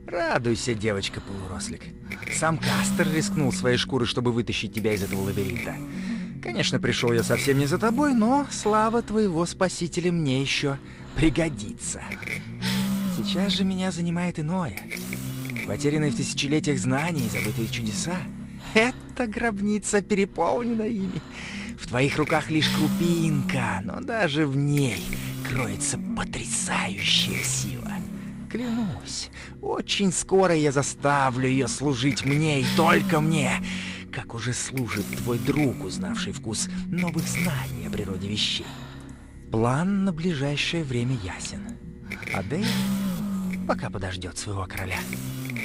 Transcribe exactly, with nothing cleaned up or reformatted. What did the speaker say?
Радуйся, девочка-полурослик. Сам Кастер рискнул своей шкурой, чтобы вытащить тебя из этого лабиринта. Конечно, пришел я совсем не за тобой, но слава твоего спасителя мне еще пригодится. Сейчас же меня занимает иное. Потерянные в тысячелетиях знания и забытые чудеса. Эта гробница переполнена ими. В твоих руках лишь крупинка, но даже в ней кроется потрясающая сила. Клянусь, очень скоро я заставлю ее служить мне и только мне, как уже служит твой друг, узнавший вкус новых знаний о природе вещей. План на ближайшее время ясен. А Дейв пока подождет своего короля.